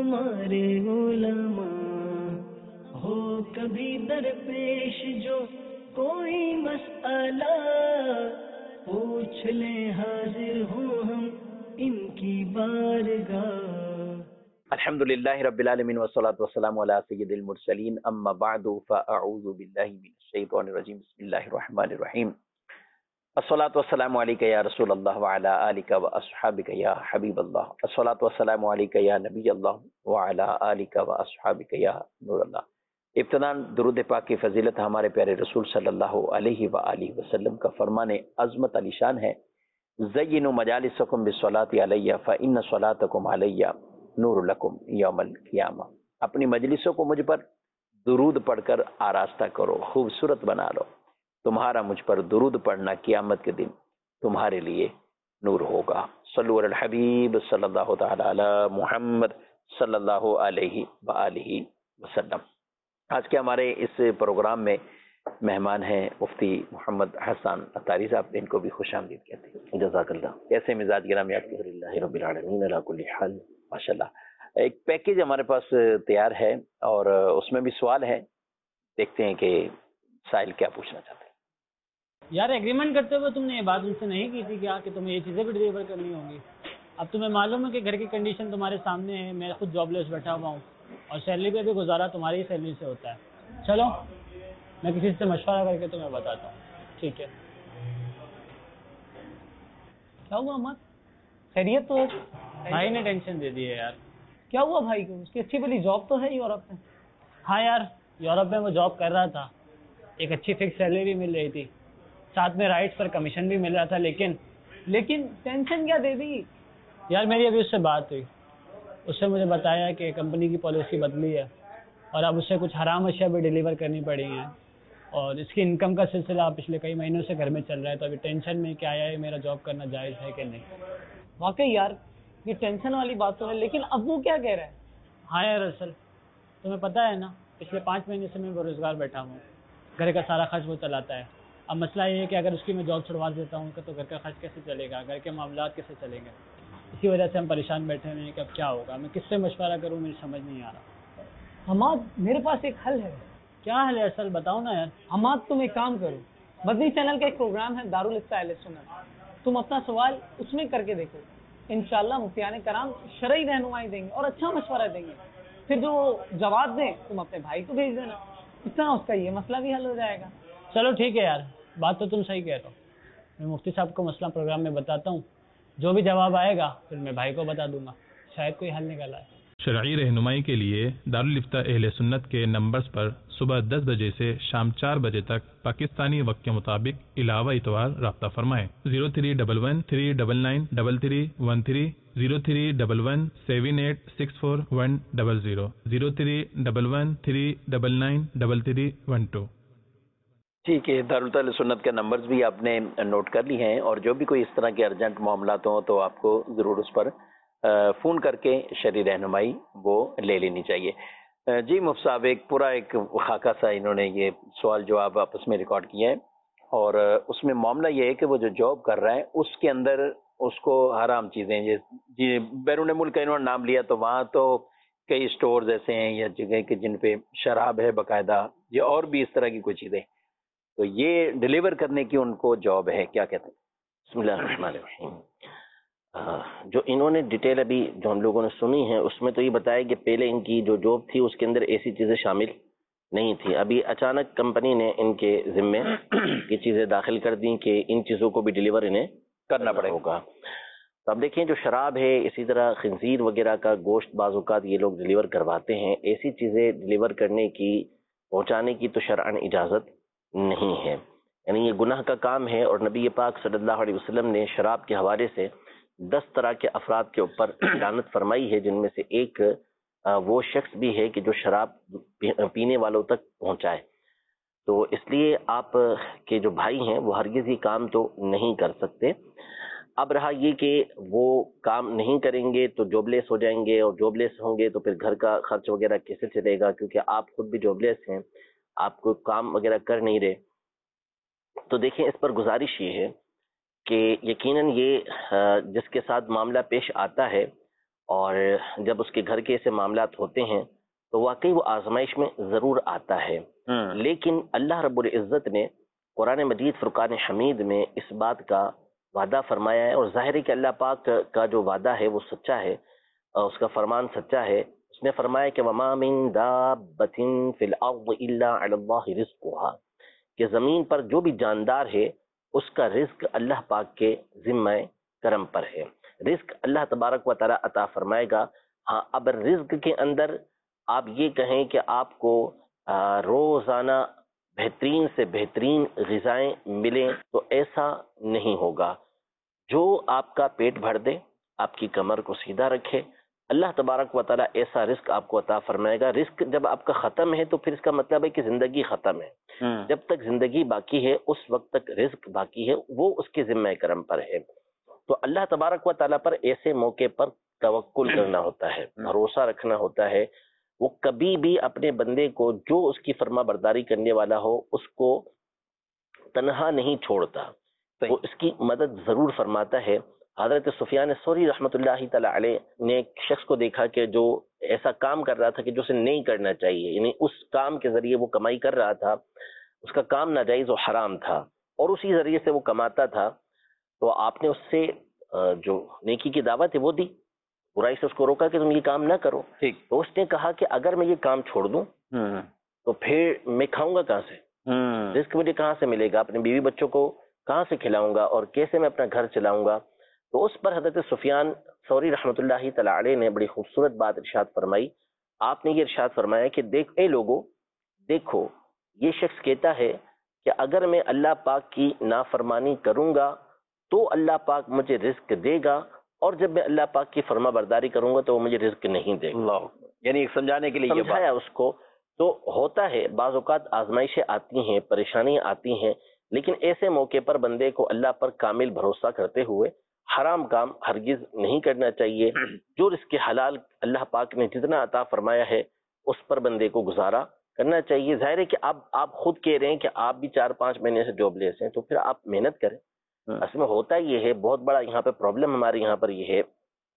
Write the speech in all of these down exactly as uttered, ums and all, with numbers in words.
ہمارے علماء ہو کبھی درپیش جو کوئی مسئلہ پوچھ لیں حاضر ہوں ہم ان کی بارگاہ. الحمد للہ رب العالمین والصلاة والسلام علی سید المرسلین اما بعد فاعوذ باللہ من الشیطان الرجیم بسم اللہ الرحمن الرحیم. الصلاة والسلام علیکہ یا رسول اللہ وعلی آلکہ واصحابک یا حبیب اللہ. الصلاة والسلام علیکہ یا نبی اللہ وعلی آلکہ واصحابک یا نور اللہ. ابتداً درود پاک کی فضیلت ہمارے پیارے رسول صلی اللہ علیہ وآلہ وسلم کا فرمان عظمت علی شان ہے. زینوا مجالسکم بالصلاة علیہ فإن صلاتکم علیہ نور لکم یوم القیامہ. اپنی مجلسوں کو مجھ پر درود پڑھ کر آراستہ کرو، خوبصورت بنا لو. تمہارا مجھ پر درود پڑھنا قیامت کے دن تمہارے لیے نور ہوگا. صلو علی الحبیب صلی اللہ تعالی علی محمد صلی اللہ علیہ وآلہ وسلم. آج کے ہمارے اس پروگرام میں مہمان ہیں مفتی محمد حسن عطاری صاحب. ان کو بھی خوش آمدید کہتے ہیں. جزاک اللہ. کیسے مزاج گرامی آپ کے؟ اللہ رب العالمین علی کل حال. ماشاءاللہ. ایک پیکیج ہمارے پاس تیار ہے اور اس میں بھی سوال ہے. دیکھتے ہیں کہ سائل کیا پوچھنا چاہتے ہیں. یار ایگریمنٹ کرتے ہوئے تم نے یہ بات ان سے نہیں کی تھی کیا کہ تمہیں یہ چیزیں بھی ڈلیور کرنی ہوں گی؟ اب تمہیں معلوم ہے کہ گھر کی کنڈیشن تمہارے سامنے ہے. میں خود جاب لیس بیٹھا ہوا ہوں اور سیلری پہ بھی گزارا تمہاری ہی سیلری سے ہوتا ہے. چلو میں کسی سے مشورہ کر کے تمہیں بتاتا ہوں. ٹھیک ہے. کیا ہوا احمد؟ خیریت تو بھائی نے ٹینشن دے دی ہے یار. کیا ہوا بھائی کو؟ اس کی اچھی بڑی جاب تو ہے یورپ میں. ہاں یار یورپ میں وہ جاب کر رہا تھا, ایک اچھی فکس سیلری بھی مل رہی تھی, ساتھ میں رائٹس پر کمیشن بھی مل رہا تھا, لیکن لیکن ٹینشن کیا دے دی یار میری ابھی اس سے بات ہوئی. اس سے مجھے بتایا کہ کمپنی کی پالیسی بدلی ہے اور اب اسے کچھ حرام اشیاء بھی ڈیلیور کرنی پڑی ہیں اور اس کی انکم کا سلسلہ پچھلے کئی مہینوں سے گھر میں چل رہا ہے. تو ابھی ٹینشن میں کہ آیا ہے میرا جاب کرنا جائز ہے کہ نہیں. واقعی یار یہ ٹینشن والی بات تو ہے, لیکن اب وہ کیا کہہ رہا ہے؟ ہاں یار اصل تمہیں پتہ ہے نا پچھلے پانچ مہینے سے میں بے روزگار بیٹھا ہوں. گھر کا سارا خرچ وہ چلاتا ہے. اب مسئلہ یہ ہے کہ اگر اس کی میں جاب چھڑوا دیتا ہوں تو گھر کا خرچ کیسے چلے گا, گھر کے معاملات کیسے چلیں گے. اسی وجہ سے ہم پریشان بیٹھے ہوئے ہیں کہ اب کیا ہوگا. میں کس سے مشورہ کروں مجھے سمجھ نہیں آ رہا. حماد میرے پاس ایک حل ہے. کیا حل ہے اصل بتاؤ نا یار. حماد تم ایک کام کرو, مدنی چینل کا ایک پروگرام ہے دارالفتہ اہل سنت, تم اپنا سوال اس میں کر کے دیکھو. انشاءاللہ مفتیان کرام شرعی رہنمائی دیں گے اور اچھا مشورہ دیں گے. پھر جو جواب دیں تم اپنے بھائی کو بھیج دینا, اس طرح اس کا یہ مسئلہ بھی حل ہو جائے گا. چلو ٹھیک ہے یار, بات تو تم صحیح کہہ رہے ہو. میں مفتی صاحب کو مسئلہ پروگرام میں بتاتا ہوں, جو بھی جواب آئے گا پھر میں بھائی کو بتا دوں گا, شاید کوئی حل نکل آئے. شرعی رہنمائی کے لیے دارالفتہ اہل سنت کے نمبرز پر صبح دس بجے سے شام چار بجے تک پاکستانی وقت کے مطابق علاوہ اتوار رابطہ فرمائیں. Zero three double one three double nine double three one three zero three double one seven eight six four one double zero zero three double one three double nine double three one two. ٹھیک ہے. دارالفتہ سنت کے numbers بھی آپ نے note کر لی ہیں, اور جو بھی کوئی اس طرح کے ارجنٹ معاملات ہوں تو آپ کو ضرور اس پر فون کر کے شرعی رہنمائی وہ لے لینی چاہیے. جی مفتی صاحب, ایک پورا ایک خاکہ سا انہوں نے یہ سوال جواب آپس میں ریکارڈ کیا ہے, اور اس میں معاملہ یہ ہے کہ وہ جو جاب کر رہا ہے اس کے اندر اس کو حرام چیزیں, جی بیرون ملک کا انہوں نے نام لیا تو وہاں تو کئی اسٹورز ایسے ہیں یا جگہ کہ جن پہ شراب ہے باقاعدہ, یا اور بھی اس طرح کی کوئی چیزیں, تو یہ ڈیلیور کرنے کی ان کو جاب ہے. کیا کہتے ہیں؟ بسم اللہ الرحمن الرحیم. جو انہوں نے ڈیٹیل ابھی جو ہم لوگوں نے سنی ہے اس میں تو یہ بتایا کہ پہلے ان کی جو جاب تھی اس کے اندر ایسی چیزیں شامل نہیں تھی. ابھی اچانک کمپنی نے ان کے ذمے یہ چیزیں داخل کر دیں کہ ان چیزوں کو بھی ڈیلیور انہیں کرنا پڑے ہوگا. تو اب دیکھیں جو شراب ہے, اسی طرح خنزیر وغیرہ کا گوشت بعض اوقات یہ لوگ ڈیلیور کرواتے ہیں. ایسی چیزیں ڈیلیور کرنے کی پہنچانے کی تو شرعاً اجازت نہیں ہے, یعنی یہ گناہ کا کام ہے. اور نبی پاک صلی اللہ علیہ وسلم نے شراب کے حوالے سے دس طرح کے افراد کے اوپر لعنت فرمائی ہے, جن میں سے ایک وہ شخص بھی ہے کہ جو شراب پینے والوں تک پہنچائے. تو اس لیے آپ کے جو بھائی ہیں وہ ہرگز یہ کام تو نہیں کر سکتے. اب رہا یہ کہ وہ کام نہیں کریں گے تو جاب لیس ہو جائیں گے, اور جاب لیس ہوں گے تو پھر گھر کا خرچ وغیرہ کیسے چلے گا, کیونکہ آپ خود بھی جاب لیس ہیں, آپ کو کام وغیرہ کر نہیں رہے. تو دیکھیں اس پر گزارش یہ ہے کہ یقیناً یہ جس کے ساتھ معاملہ پیش آتا ہے اور جب اس کے گھر کے ایسے معاملات ہوتے ہیں تو واقعی وہ آزمائش میں ضرور آتا ہے. لیکن اللہ رب العزت نے قرآن مجید فرقان حمید میں اس بات کا وعدہ فرمایا ہے، اور ظاہر ہے کہ اللہ پاک کا جو وعدہ ہے وہ سچا ہے، اور اس کا فرمان سچا ہے. اس نے فرمایا کہ وَمَا مِن دَابَّةٍ فِي الْأَرْضِ إِلَّا عَلَى اللَّهِ رِزْقُهَا، کہ زمین پر جو بھی جاندار ہے اس کا رزق اللہ پاک کے ذمہ کرم پر ہے. رزق اللہ تبارک و تعالی عطا فرمائے گا. ہاں، اب رزق کے اندر آپ یہ کہیں کہ آپ کو روزانہ بہترین سے بہترین غذائیں ملیں تو ایسا نہیں ہوگا. جو آپ کا پیٹ بھر دے، آپ کی کمر کو سیدھا رکھے، اللہ تبارک و تعالیٰ ایسا رزق آپ کو عطا فرمائے گا. رزق جب آپ کا ختم ہے تو پھر اس کا مطلب ہے کہ زندگی ختم ہے. جب تک زندگی باقی ہے اس وقت تک رزق باقی ہے، وہ اس کے ذمہ کرم پر ہے. تو اللہ تبارک و تعالیٰ پر ایسے موقع پر توکل کرنا ہوتا ہے، بھروسہ رکھنا ہوتا ہے. وہ کبھی بھی اپنے بندے کو جو اس کی فرما برداری کرنے والا ہو اس کو تنہا نہیں چھوڑتا، وہ اس کی مدد ضرور فرماتا ہے. حضرت سفیان ثوری رحمۃ اللہ تعالی علیہ نے ایک شخص کو دیکھا کہ جو ایسا کام کر رہا تھا کہ جو اسے نہیں کرنا چاہیے، یعنی اس کام کے ذریعے وہ کمائی کر رہا تھا، اس کا کام ناجائز و حرام تھا اور اسی ذریعے سے وہ کماتا تھا. تو آپ نے اس سے جو نیکی کی دعوت ہے وہ دی، برائی سے اس کو روکا کہ تم یہ کام نہ کرو. تو اس نے کہا کہ اگر میں یہ کام چھوڑ دوں تو پھر میں کھاؤں گا کہاں سے، رزق مجھے کہاں سے ملے گا، اپنے بیوی بچوں کو کہاں سے کھلاؤں گا اور کیسے میں اپنا گھر چلاؤں گا. تو اس پر حضرت سفیان ثوری رحمۃ اللہ تعالی علیہ نے بڑی خوبصورت بات ارشاد فرمائی. آپ نے یہ ارشاد فرمایا کہ دیکھ اے لوگو، دیکھو یہ شخص کہتا ہے کہ اگر میں اللہ پاک کی نافرمانی کروں گا تو اللہ پاک مجھے رزق دے گا، اور جب میں اللہ پاک کی فرما برداری کروں گا تو وہ مجھے رزق نہیں دے گا. یعنی سمجھانے کے لیے سمجھایا اس کو. تو ہوتا ہے بعض اوقات آزمائشیں آتی ہیں، پریشانیاں آتی ہیں، لیکن ایسے موقع پر بندے کو اللہ پر کامل بھروسہ کرتے ہوئے حرام کام ہرگز نہیں کرنا چاہیے. جو رزق حلال اللہ پاک نے جتنا عطا فرمایا ہے اس پر بندے کو گزارا کرنا چاہیے. ظاہر ہے کہ آپ آپ خود کہہ رہے ہیں کہ آپ بھی چار پانچ مہینے سے جاب لیس ہیں، تو پھر آپ محنت کریں. اصل میں ہوتا یہ ہے، بہت بڑا یہاں پہ پرابلم ہمارے یہاں پر یہ ہے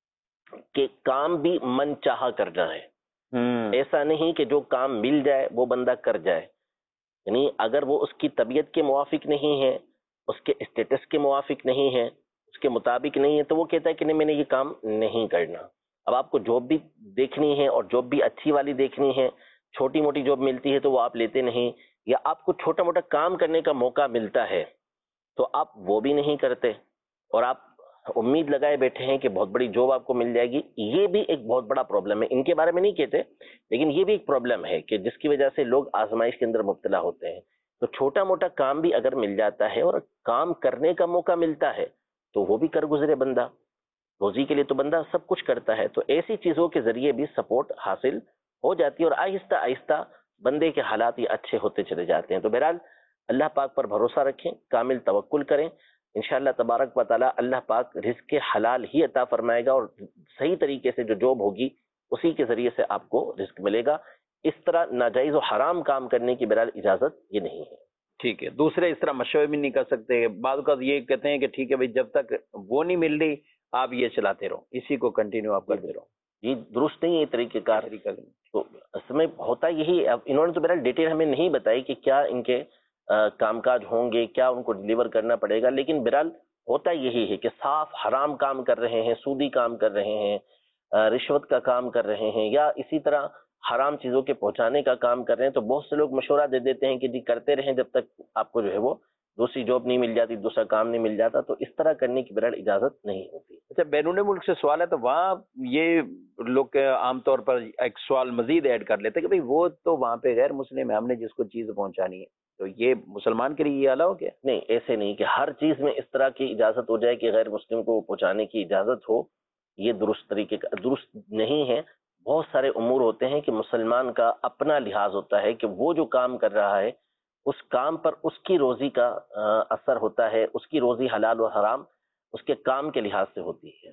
کہ کام بھی من چاہا کرنا ہے. ایسا نہیں کہ جو کام مل جائے وہ بندہ کر جائے. یعنی اگر وہ اس کی طبیعت کے موافق نہیں ہے، اس کے اسٹیٹس کے موافق نہیں ہے، اس کے مطابق نہیں ہے، تو وہ کہتا ہے کہ نہیں میں نے یہ کام نہیں کرنا. اب آپ کو جاب بھی دیکھنی ہے اور جاب بھی اچھی والی دیکھنی ہے. چھوٹی موٹی جاب ملتی ہے تو وہ آپ لیتے نہیں، یا آپ کو چھوٹا موٹا کام کرنے کا موقع ملتا ہے تو آپ وہ بھی نہیں کرتے، اور آپ امید لگائے بیٹھے ہیں کہ بہت بڑی جاب آپ کو مل جائے گی. یہ بھی ایک بہت بڑا پرابلم ہے. ان کے بارے میں نہیں کہتے، لیکن یہ بھی ایک پرابلم ہے کہ جس کی وجہ سے لوگ آزمائش کے اندر مبتلا ہوتے ہیں. تو چھوٹا موٹا کام بھی اگر مل جاتا ہے اور کام کرنے کا موقع ملتا ہے تو وہ بھی کر گزرے بندہ. روزی کے لیے تو بندہ سب کچھ کرتا ہے. تو ایسی چیزوں کے ذریعے بھی سپورٹ حاصل ہو جاتی ہے اور آہستہ آہستہ بندے کے حالات یہ اچھے ہوتے چلے جاتے ہیں. تو بہرحال اللہ پاک پر بھروسہ رکھیں، کامل توکل کریں، انشاءاللہ تبارک و تعالی اللہ پاک رزق حلال ہی عطا فرمائے گا، اور صحیح طریقے سے جو جاب ہوگی اسی کے ذریعے سے آپ کو رزق ملے گا. اس طرح ناجائز و حرام کام کرنے کی بہرحال اجازت یہ نہیں ہے. ٹھیک ہے. دوسرے اس طرح مشورے بھی نہیں کر سکتے. بعض اوقات یہ کہتے ہیں کہ ٹھیک ہے بھائی جب تک وہ نہیں مل رہی آپ یہ چلاتے رہو، اسی کو کنٹینیو آپ کرتے رہو. یہ درست نہیں ہے یہ طریقہ کار. تو اصل میں ہوتا یہی، اب انہوں نے تو بہرحال ڈیٹیل ہمیں نہیں بتائی کہ کیا ان کے کام کاج ہوں گے، کیا ان کو ڈیلیور کرنا پڑے گا، لیکن بہرحال ہوتا یہی ہے کہ صاف حرام کام کر رہے ہیں، سودی کام کر رہے ہیں، رشوت کا کام کر رہے ہیں، یا اسی طرح حرام چیزوں کے پہنچانے کا کام کر رہے ہیں. تو بہت سے لوگ مشورہ دے دیتے ہیں کہ جی کرتے رہیں جب تک آپ کو جو ہے وہ دوسری جاب نہیں مل جاتی، دوسرا کام نہیں مل جاتا. تو اس طرح کرنے کی بہرحال اجازت نہیں ہوتی. اچھا، بیرون ملک سے سوال ہے تو وہاں یہ لوگ عام طور پر ایک سوال مزید ایڈ کر لیتے ہیں کہ بھئی وہ تو وہاں پہ غیر مسلم ہے، ہم نے جس کو چیز پہنچانی ہے، تو یہ مسلمان کے لیے یہ الاؤ کیا؟ نہیں، ایسے نہیں کہ ہر چیز میں اس طرح کی اجازت ہو جائے کہ غیر مسلم کو پہنچانے کی اجازت ہو. یہ درست طریقے کا درست نہیں ہے. بہت سارے امور ہوتے ہیں کہ مسلمان کا اپنا لحاظ ہوتا ہے کہ وہ جو کام کر رہا ہے اس کام پر اس کی روزی کا اثر ہوتا ہے، اس کی روزی حلال و حرام اس کے کام کے لحاظ سے ہوتی ہے.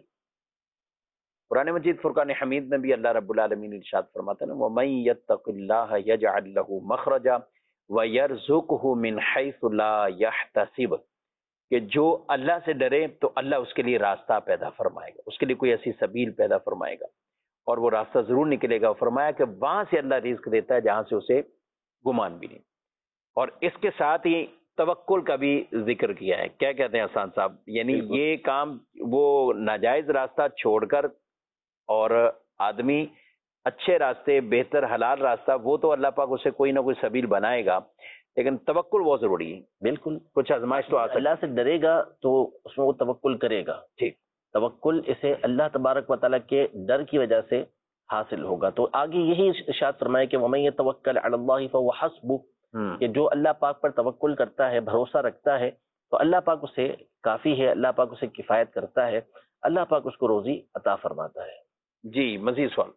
قرآن مجید فرقان حمید میں بھی اللہ رب العالمین ارشاد فرماتا ہے وَمَن يَتَّقِ اللَّهَ يَجْعَلْ لَهُ مَخْرَجًا وَيَرْزُقْهُ مِنْ حَيْثُ لَا يَحْتَسِبُ، کہ جو اللہ سے ڈرے تو اللہ اس کے لیے راستہ پیدا فرمائے گا، اس کے لیے کوئی ایسی سبیل پیدا فرمائے گا اور وہ راستہ ضرور نکلے گا۔ فرمایا کہ وہاں سے اللہ رزق دیتا ہے جہاں سے اسے گمان بھی نہیں۔ اور اس کے ساتھ ہی توکل کا بھی ذکر کیا ہے۔ کیا کہتے ہیں حسان صاحب؟ یعنی یہ کام وہ ناجائز راستہ چھوڑ کر اور آدمی اچھے راستے، بہتر حلال راستہ، وہ تو اللہ پاک اسے کوئی نہ کوئی سبیل بنائے گا، لیکن توکل بہت ضروری ہے۔ بالکل، کچھ آزمائش تو آ سکتی ہے۔ اللہ سے ڈرے گا تو اس میں وہ توکل کرے گا، ٹھیک، توکل اسے اللہ تبارک و تعالیٰ کے ڈر کی وجہ سے حاصل ہوگا۔ تو آگے یہی ارشاد فرمائے کہ وَمَن يَتَوَكَّلْ عَلَى اللَّهِ فَهُوَ حَسْبُهُ، کہ جو اللہ پاک پر توکل کرتا ہے، بھروسہ رکھتا ہے، تو اللہ پاک اسے کافی ہے، اللہ پاک اسے کفایت کرتا ہے، اللہ پاک اس کو روزی عطا فرماتا ہے۔ جی مزید سوال۔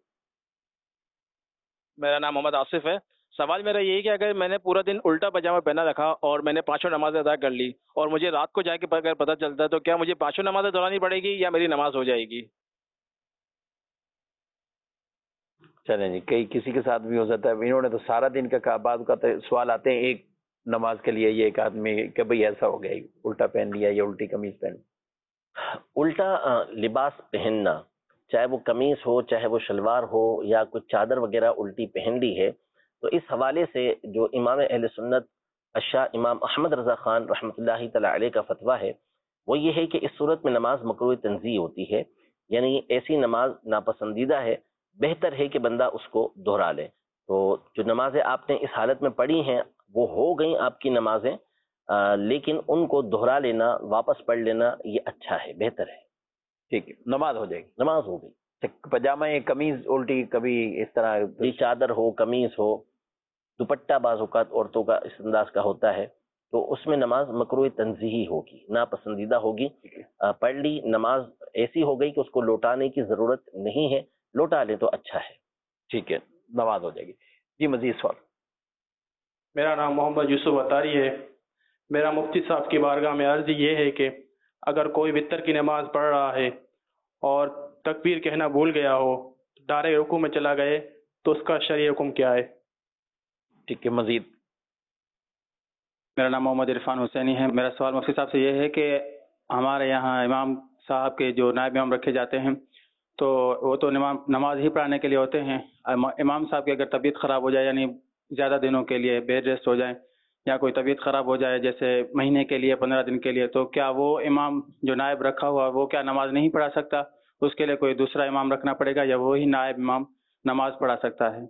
میرا نام محمد آصف ہے۔ سوال میرا یہ ہے کہ اگر میں نے پورا دن الٹا پاجامہ پہنا رکھا اور میں نے پانچوں نمازیں ادا کر لی اور مجھے رات کو جا کے اگر پتہ چلتا ہے تو کیا مجھے پانچوں نمازیں دہرانی پڑے گی یا میری نماز ہو جائے گی؟ چلیں جی، کئی کسی کے ساتھ بھی ہو جاتا ہے، انہوں نے تو سارا دن کا کہا، بعض کا سوال آتے ہیں ایک نماز کے لیے، یہ ایک آدمی کہ بھئی ایسا ہو گیا، الٹا پہن لیا یا الٹی قمیض پہن لی۔ الٹا لباس پہننا، چاہے وہ قمیص ہو، چاہے وہ شلوار ہو، یا کچھ چادر وغیرہ الٹی پہن لی ہے، تو اس حوالے سے جو امام اہل سنت الشاہ امام احمد رضا خان رحمۃ اللہ تعالی علیہ کا فتویٰ ہے وہ یہ ہے کہ اس صورت میں نماز مکروہ تنزیہ ہوتی ہے، یعنی ایسی نماز ناپسندیدہ ہے، بہتر ہے کہ بندہ اس کو دہرا لے۔ تو جو نمازیں آپ نے اس حالت میں پڑھی ہیں وہ ہو گئیں آپ کی نمازیں، آ, لیکن ان کو دہرا لینا، واپس پڑھ لینا، یہ اچھا ہے، بہتر ہے۔ ٹھیک ہے، نماز ہو جائے گی۔ نماز ہو گئی۔ پاجامہ یا قمیض الٹی کبھی اس طرح یہ چادر ہو، قمیص ہو، دوپٹہ بعض اوقات عورتوں کا اس انداز کا ہوتا ہے، تو اس میں نماز مکروہ تنزیہی ہوگی، ناپسندیدہ ہوگی۔ آ, پڑھ لی نماز ایسی ہو گئی کہ اس کو لوٹانے کی ضرورت نہیں ہے، لوٹا لیں تو اچھا ہے۔ ٹھیک ہے، نماز ہو جائے گی۔ جی مزید سوال۔ میرا نام محمد یوسف اتاری ہے۔ میرا مفتی صاحب کی بارگاہ میں عرض یہ ہے کہ اگر کوئی وتر کی نماز پڑھ رہا ہے اور تکبیر کہنا بھول گیا ہو، ڈائریکٹ رکوع میں چلا گئے، تو اس کا شرعی حکم کیا ہے؟ ٹھیک ہے، مزید۔ میرا نام محمد عرفان حسینی ہے۔ میرا سوال مفتی صاحب سے یہ ہے کہ ہمارے یہاں امام صاحب کے جو نائب امام رکھے جاتے ہیں تو وہ تو نماز ہی پڑھانے کے لیے ہوتے ہیں، امام صاحب کی اگر طبیعت خراب ہو جائے، یعنی زیادہ دنوں کے لیے بیڈ ریسٹ ہو جائیں، یا کوئی طبیعت خراب ہو جائے جیسے مہینے کے لیے، پندرہ دن کے لیے، تو کیا وہ امام جو نائب رکھا ہوا وہ کیا نماز نہیں پڑھا سکتا؟ اس کے لیے کوئی دوسرا امام رکھنا پڑے گا یا وہی نائب امام نماز پڑھا سکتا ہے؟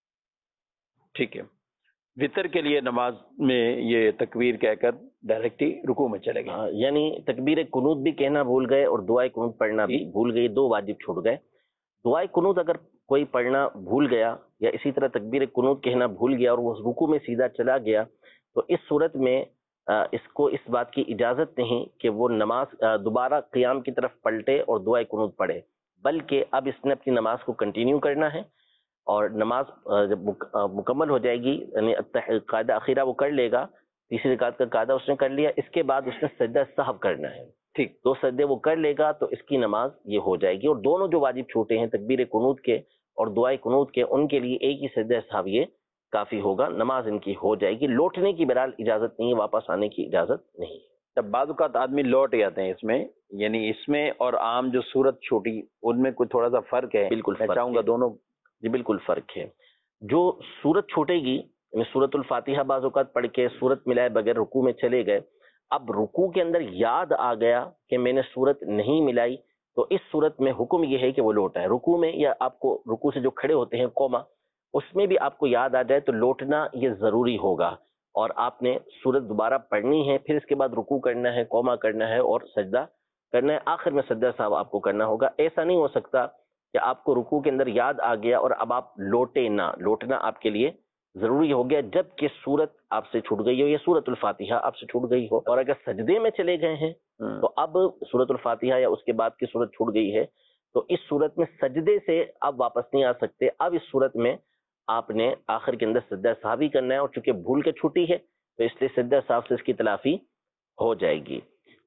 ٹھیک ہے، وطر کے لیے نماز میں یہ تکبیر کہہ کر ڈائریکٹ ہی رکوع میں چلے گئے، یعنی تکبیر قنوت بھی کہنا بھول گئے اور دعائے قنوت پڑھنا بھی بھول گئے، دو واجب چھوٹ گئے۔ دعائے قنوت اگر کوئی پڑھنا بھول گیا یا اسی طرح تکبیر قنوت کہنا بھول گیا اور وہ رکوع میں سیدھا چلا گیا، تو اس صورت میں اس کو اس بات کی اجازت نہیں کہ وہ نماز دوبارہ قیام کی طرف پلٹے اور دعائے قنوت پڑھے، بلکہ اب اس نے اپنی نماز کو کنٹینیو کرنا ہے، اور نماز جب مکمل ہو جائے گی، یعنی قاعدہ اخیرہ وہ کر لے گا، تیسری رکعت کا قاعدہ اس نے کر لیا، اس کے بعد اس نے سجدہ سہو کرنا ہے، ٹھیک، دو سجدے وہ کر لے گا تو اس کی نماز یہ ہو جائے گی۔ اور دونوں جو واجب چھوٹے ہیں تکبیر قنوت کے اور دعائے قنوت کے، ان کے لیے ایک ہی سجدہ سہو یہ کافی ہوگا، نماز ان کی ہو جائے گی۔ لوٹنے کی بہرحال اجازت نہیں ہے، واپس آنے کی اجازت نہیں ہے۔ جب بعض اوقات آدمی لوٹ جاتے ہیں اس میں، یعنی اس میں اور عام جو صورت چھوٹی، ان میں کوئی تھوڑا سا فرق ہے؟ بالکل میں چاہوں گا دونوں۔ جی بالکل فرق ہے۔ جو صورت چھوٹے گی، یعنی سورۃ الفاتحہ بعض اوقات پڑھ کے صورت ملائے بغیر رکوع میں چلے گئے، اب رکوع کے اندر یاد آ گیا کہ میں نے صورت نہیں ملائی، تو اس صورت میں حکم یہ ہے کہ وہ لوٹا ہے۔ رکوع میں یا آپ کو رکوع سے جو کھڑے ہوتے ہیں قوما، اس میں بھی آپ کو یاد آ جائے تو لوٹنا یہ ضروری ہوگا، اور آپ نے صورت دوبارہ پڑھنی ہے، پھر اس کے بعد رکوع کرنا ہے، قوما کرنا ہے اور سجدہ کرنا ہے، آخر میں سجدہ صاحب آپ کو کرنا ہوگا۔ ایسا نہیں ہو سکتا کہ آپ کو رکوع کے اندر یاد آ گیا اور اب آپ لوٹے نہ، لوٹنا آپ کے لیے ضروری ہو گیا جب کہ صورت آپ سے چھوٹ گئی ہو یا سورۃ الفاتحہ آپ سے چھوٹ گئی ہو۔ اور اگر سجدے میں چلے گئے ہیں تو اب سورۃ الفاتحہ یا اس کے بعد کی صورت چھوٹ گئی ہے، تو اس صورت میں سجدے سے اب واپس نہیں آ سکتے۔ اب اس صورت میں آپ نے آخر کے اندر سجدہ سہو کرنا ہے، اور چونکہ بھول کے چھوٹی ہے تو اس لیے سجدہ سہو سے اس کی تلافی ہو جائے گی۔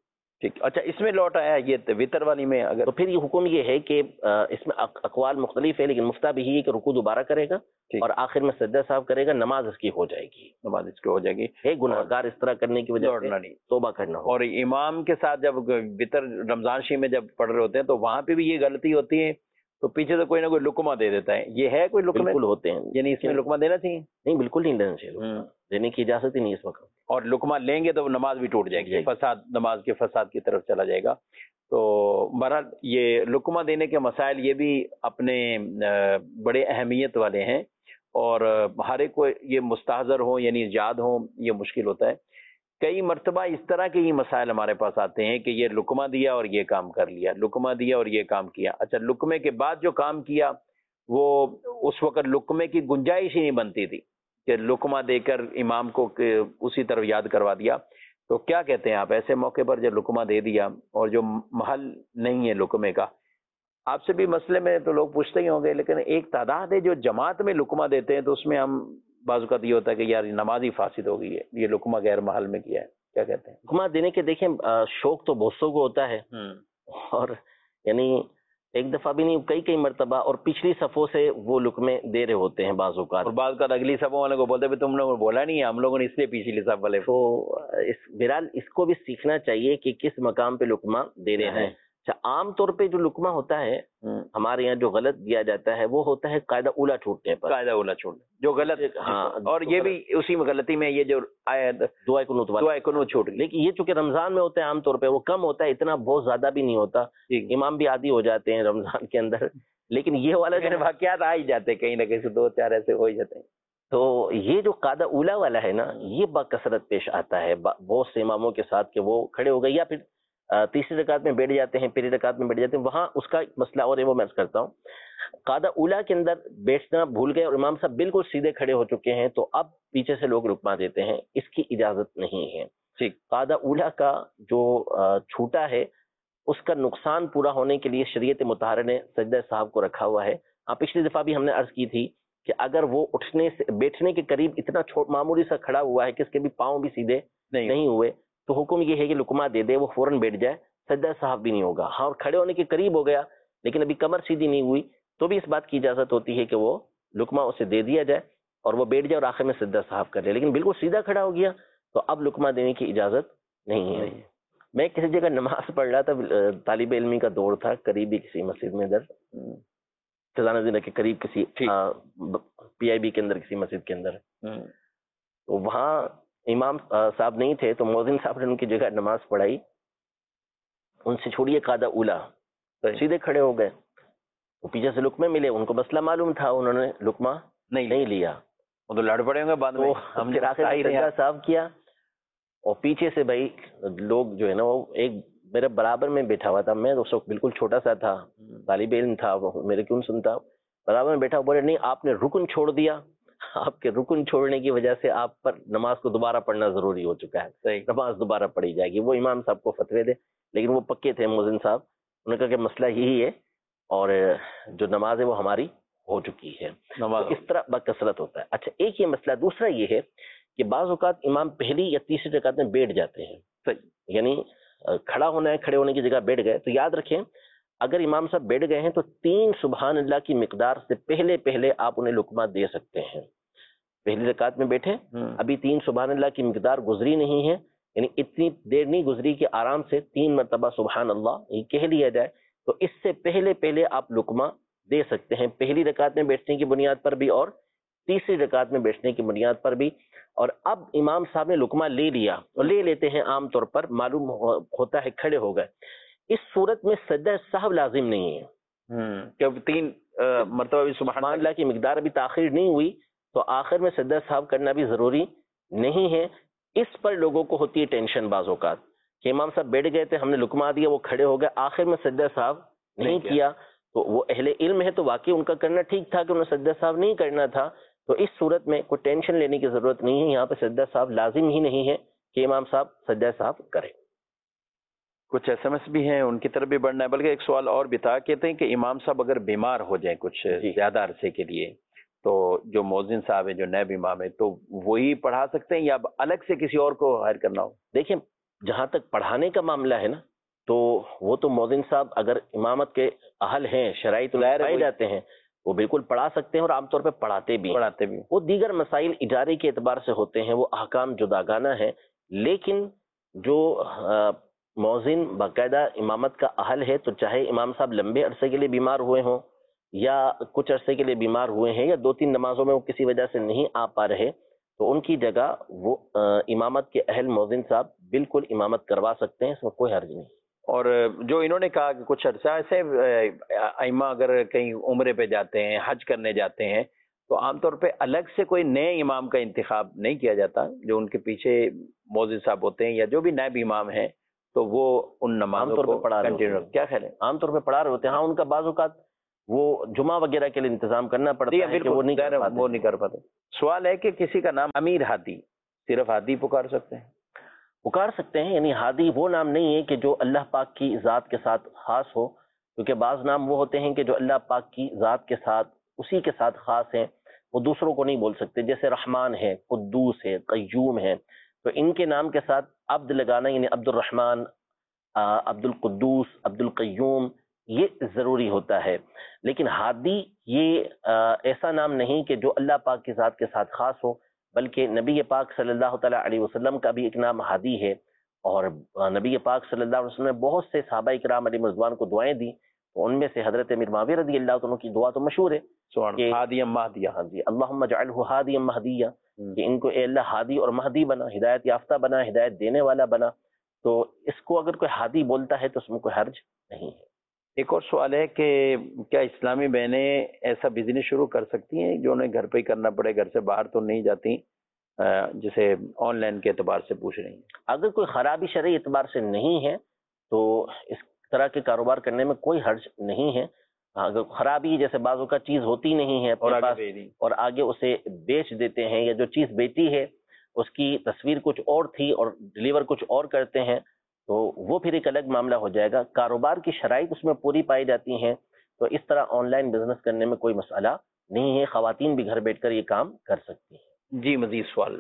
ٹھیک. اچھا اس میں لوٹ آیا یہ وطر والی میں اگر تو پھر یہ حکم یہ ہے کہ اس میں اقوال مختلف ہے، لیکن مفتہ بھی ہے کہ رکوع دوبارہ کرے گا اور آخر میں سجدہ صاحب کرے گا، نماز اس کی ہو جائے گی. نماز اس کی ہو جائے گی. ہے گناہگار اس طرح کرنے کی وجہ سے توبہ کرنا ہو. اور امام کے ساتھ جب وطر رمضان شریف میں جب پڑھ رہے ہوتے ہیں تو وہاں پہ بھی یہ غلطی ہوتی ہے، تو پیچھے سے کوئی نہ کوئی لقمہ دے دیتا ہے. یہ ہے کوئی لقمہ؟ بالکل ہوتے ہیں. یعنی اس میں لقمہ دینا چاہیے؟ نہیں، بالکل نہیں دینا چاہیے، دینے کی اجازت ہی نہیں اس وقت. اور لقمہ لیں گے تو نماز بھی ٹوٹ جائے گی، فساد، نماز کے فساد کی طرف چلا جائے گا. تو بہرحال یہ لقمہ دینے کے مسائل یہ بھی اپنے بڑے اہمیت والے ہیں، اور ہر ایک کو یہ مستحضر ہوں یعنی یاد ہوں یہ مشکل ہوتا ہے. کئی مرتبہ اس طرح کے ہی مسائل ہمارے پاس آتے ہیں کہ یہ لقمہ دیا اور یہ کام کر لیا، لقمہ دیا اور یہ کام کیا. اچھا لقمے کے بعد جو کام کیا وہ اس وقت لقمے کی گنجائش ہی نہیں بنتی تھی کہ لقمہ دے کر امام کو اسی طرف یاد کروا دیا. تو کیا کہتے ہیں آپ ایسے موقع پر جب لقمہ دے دیا اور جو محل نہیں ہے لقمے کا؟ آپ سے بھی مسئلے میں تو لوگ پوچھتے ہی ہوں گے، لیکن ایک تعداد ہے جو جماعت میں لقمہ دیتے ہیں تو اس میں ہم بعض اوقات یہ ہوتا ہے کہ یار نماز ہی فاسد ہو گئی ہے، یہ لقمہ غیر محل میں کیا ہے. کیا کہتے ہیں؟ لقمہ دینے کے دیکھیں شوق تو بہت سو کو ہوتا ہے، اور یعنی ایک دفعہ بھی نہیں کئی کئی مرتبہ، اور پچھلی صفوں سے وہ لقمے دے رہے ہوتے ہیں بعض اوقات، اور بعض اوقات اگلی صفوں والے کو بولتے ہیں تم نے بولا نہیں ہے، ہم لوگوں نے اس لیے پچھلی صف والے. تو اس بہرحال اس کو بھی سیکھنا چاہیے کہ کس مقام پہ لقمہ دے رہے ہیں. اچھا عام طور پہ جو لقمہ ہوتا ہے ہمارے یہاں جو غلط دیا جاتا ہے وہ ہوتا ہے قاعدہ اولا چھوٹنے پر. قاعدہ اولا چھوٹنے جو غلط، ہاں، اور یہ بھی اسی میں غلطی میں یہ جو دعائے قنوت والا دعائے قنوت چھوٹ گئی. لیکن یہ چونکہ رمضان میں ہوتا ہے عام طور پہ وہ کم ہوتا ہے، اتنا بہت زیادہ بھی نہیں ہوتا، امام بھی عادی ہو جاتے ہیں رمضان کے اندر. لیکن یہ والا جو واقعات آ ہی جاتے ہیں کہیں نہ کہیں سے، دو چار ایسے ہو ہی جاتے ہیں. تو یہ جو قاعدہ اولا والا ہے نا، یہ بکثرت پیش آتا ہے بہت سے اماموں کے ساتھ کہ وہ کھڑے ہو گئے یا پھر تیسری رکعت میں بیٹھ جاتے ہیں، پہلی رکعت میں بیٹھ جاتے ہیں. وہاں اس کا مسئلہ اور ہے، وہ میں عرض کرتا ہوں. قاعدہ اولا کے اندر بیٹھنا بھول گئے اور امام صاحب بالکل سیدھے کھڑے ہو چکے ہیں تو اب پیچھے سے لوگ لقمہ دیتے ہیں، اس کی اجازت نہیں ہے. ٹھیک. قاعدہ اولا کا جو چھوٹا ہے اس کا نقصان پورا ہونے کے لیے شریعت مطہرہ نے سجدہ صاحب کو رکھا ہوا ہے. ہاں پچھلی دفعہ بھی ہم نے عرض کی تھی کہ اگر وہ اٹھنے سے بیٹھنے کے قریب اتنا چھوٹ معمولی سا کھڑا ہوا ہے کہ اس کے بھی پاؤں بھی سیدھے نہیں, نہیں ہوئے تو حکم یہ ہے کہ لقمہ دے دے، وہ فوراً بیٹھ جائے، سجدہ صاحب بھی نہیں ہوگا. ہاں اور کھڑے ہونے کے قریب ہو گیا لیکن ابھی کمر سیدھی نہیں ہوئی تو بھی اس بات کی اجازت ہوتی ہے کہ وہ لقمہ اسے دے دیا جائے اور وہ بیٹھ جائے اور آخر میں سجدہ صاحب کر لے. لیکن بالکل سیدھا کھڑا ہو گیا تو اب لقمہ دینے کی اجازت نہیں ہے. میں کسی جگہ نماز پڑھ رہا تھا، طالب علمی کا دور تھا، قریبی کسی مسجد میں، ادھر خزانہ زندہ کے قریب کسی پی آئی بی کے اندر کسی مسجد کے اندر. تو وہاں امام صاحب نہیں تھے تو مؤذن صاحب نے ان کی جگہ نماز پڑھائی. ان سے چھوڑیے قاعدہ اولا، سیدھے کھڑے ہو گئے. وہ پیچھے سے لقمے ملے، ان کو مسئلہ معلوم تھا، انہوں نے لقمہ نہیں نہیں لیا. وہ تو لڑ پڑے ہوں گے بعد میں. ہم نے سجدہ صاحب کیا اور پیچھے سے بھائی لوگ جو ہے نا، وہ ایک میرے برابر میں بیٹھا ہوا تھا، میں اس وقت بالکل چھوٹا سا تھا، طالب علم تھا، وہ میرے کیوں سنتا، برابر میں بیٹھا. بولے نہیں آپ نے رکن چھوڑ دیا، آپ کے رکن چھوڑنے کی وجہ سے آپ پر نماز کو دوبارہ پڑھنا ضروری ہو چکا ہے، نماز دوبارہ پڑھی جائے گی. وہ امام صاحب کو فتوے دے، لیکن وہ پکے تھے مؤذن صاحب. انہوں نے کہا کہ مسئلہ یہی ہے اور جو نماز ہے وہ ہماری ہو چکی ہے. اس طرح بکثرت ہوتا ہے. اچھا ایک یہ مسئلہ. دوسرا یہ ہے کہ بعض اوقات امام پہلی یا تیسری رکعت میں بیٹھ جاتے ہیں، یعنی کھڑا ہونا ہے، کھڑے ہونے کی جگہ بیٹھ گئے. تو یاد رکھیں اگر امام صاحب بیٹھ گئے ہیں تو تین سبحان اللہ کی مقدار سے پہلے پہلے آپ انہیں لقمہ دے سکتے ہیں. پہلی رکعت میں بیٹھے، ابھی تین سبحان اللہ کی مقدار گزری نہیں ہے، یعنی اتنی دیر نہیں گزری کہ آرام سے تین مرتبہ سبحان اللہ یہ کہہ لیا جائے، تو اس سے پہلے پہلے آپ لقمہ دے سکتے ہیں، پہلی رکعت میں بیٹھنے کی بنیاد پر بھی اور تیسری رکعت میں بیٹھنے کی بنیاد پر بھی. اور اب امام صاحب نے لقمہ لے لیا، اور لے لیتے ہیں عام طور پر معلوم ہوتا ہے کھڑے ہو گئے، اس صورت میں سجدہ صاحب لازم نہیں ہے کہ تین مرتبہ بھی سبحان اللہ کی مقدار ابھی تاخیر نہیں ہوئی تو آخر میں سجدہ صاحب کرنا بھی ضروری نہیں ہے. اس پر لوگوں کو ہوتی ہے ٹینشن بعض اوقات کہ امام صاحب بیٹھ گئے تھے، ہم نے لقمہ دیا، وہ کھڑے ہو گئے، آخر میں سجدہ صاحب نہیں کیا. تو وہ اہل علم ہے تو واقعی ان کا کرنا ٹھیک تھا کہ انہیں سجدہ صاحب نہیں کرنا تھا. تو اس صورت میں کوئی ٹینشن لینے کی ضرورت نہیں ہے، یہاں پہ سجدہ صاحب لازم ہی نہیں ہے کہ امام صاحب سجدہ صاحب کریں. کچھ ایس ایم ایس بھی ہیں، ان کی طرف بھی بڑھنا ہے. بلکہ ایک سوال اور بھی تھا، کہتے ہیں کہ امام صاحب اگر بیمار ہو جائیں کچھ زیادہ عرصے کے لیے تو جو مؤذن صاحب ہے، جو نائب امام ہے، تو وہی پڑھا سکتے ہیں یا الگ سے کسی اور کو ہائر کرنا ہو؟ دیکھیں جہاں تک پڑھانے کا معاملہ ہے نا، تو وہ تو مؤذن صاحب اگر امامت کے اہل ہیں، شرائط پائے جاتے ہیں، وہ بالکل پڑھا سکتے ہیں اور عام طور پہ پڑھاتے بھی پڑھاتے بھی وہ دیگر مسائل ادارے کے اعتبار سے ہوتے ہیں، وہ احکام جداگانہ ہیں، لیکن جو مؤذن باقاعدہ امامت کا اہل ہے، تو چاہے امام صاحب لمبے عرصے کے لیے بیمار ہوئے ہوں یا کچھ عرصے کے لیے بیمار ہوئے ہیں یا دو تین نمازوں میں وہ کسی وجہ سے نہیں آ پا رہے، تو ان کی جگہ وہ امامت کے اہل مؤذن صاحب بالکل امامت کروا سکتے ہیں، اس میں کوئی حرج نہیں۔ اور جو انہوں نے کہا کہ کچھ عرصہ ایسے ائمہ اگر کہیں عمرے پہ جاتے ہیں، حج کرنے جاتے ہیں، تو عام طور پہ الگ سے کوئی نئے امام کا انتخاب نہیں کیا جاتا، جو ان کے پیچھے مؤذن صاحب ہوتے ہیں یا جو بھی نائب امام ہیں تو وہ ان نمازوں کو پڑھا رہے کنٹینیو، کیا خیال ہے؟ عام طور پہ پڑھا رہے ہوتے ہیں، ہاں ان کا بعض اوقات وہ جمعہ وغیرہ کے لیے انتظام کرنا پڑتا ہے کہ وہ نہیں کر پاتے وہ نہیں کر پاتے۔ سوال ہے کہ کسی کا نام امیر ہادی، صرف ہادی پکار سکتے ہیں؟ پکار سکتے ہیں، یعنی ہادی وہ نام نہیں ہے کہ جو اللہ پاک کی ذات کے ساتھ خاص ہو، کیونکہ بعض نام وہ ہوتے ہیں کہ جو اللہ پاک کی ذات کے ساتھ اسی کے ساتھ خاص ہیں، وہ دوسروں کو نہیں بول سکتے، جیسے رحمان ہے، قدوس ہے، قیوم ہے، تو ان کے نام کے ساتھ عبد لگانا، یعنی عبد الرحمن، عبد القدوس، عبد القیوم، یہ ضروری ہوتا ہے۔ لیکن ہادی یہ ایسا نام نہیں کہ جو اللہ پاک کی ذات کے ساتھ خاص ہو، بلکہ نبی پاک صلی اللہ تعالیٰ علیہ وسلم کا بھی ایک نام ہادی ہے، اور نبی پاک صلی اللہ علیہ وسلم نے بہت سے صحابہ کرام علیہ رضوان کو دعائیں دی، تو ان میں سے حضرت امیر معاویہ رضی اللہ عنہ کی دعا تو مشہور ہے کہ ہادیا مہدیہ، ہاں جی، اللہم اجعلہ ہادیا مہدیہ، کہ ان کو اے اللہ ہادی اور مہدی بنا، ہدایت یافتہ بنا، ہدایت دینے والا بنا، تو اس کو اگر کوئی ہادی بولتا ہے تو اس میں کوئی حرج نہیں ہے۔ ایک اور سوال ہے کہ کیا اسلامی بہنیں ایسا بزنس شروع کر سکتی ہیں جو انہیں گھر پہ ہی کرنا پڑے، گھر سے باہر تو نہیں جاتی، جسے آن لائن کے اعتبار سے پوچھ رہی ہیں؟ اگر کوئی خرابی شرعی اعتبار سے نہیں ہے تو اس طرح کے کاروبار کرنے میں کوئی حرج نہیں ہے۔ اگر خرابی جیسے بعضوں کا چیز ہوتی نہیں ہے اپنے پاس اور آگے اسے بیچ دیتے ہیں، یا جو چیز بیچی ہے اس کی تصویر کچھ اور تھی اور ڈلیور کچھ اور کرتے ہیں، تو وہ پھر ایک الگ معاملہ ہو جائے گا۔ کاروبار کی شرائط اس میں پوری پائی جاتی ہیں، تو اس طرح آن لائن بزنس کرنے میں کوئی مسئلہ نہیں ہے، خواتین بھی گھر بیٹھ کر یہ کام کر سکتی ہیں۔ جی مزید سوال؟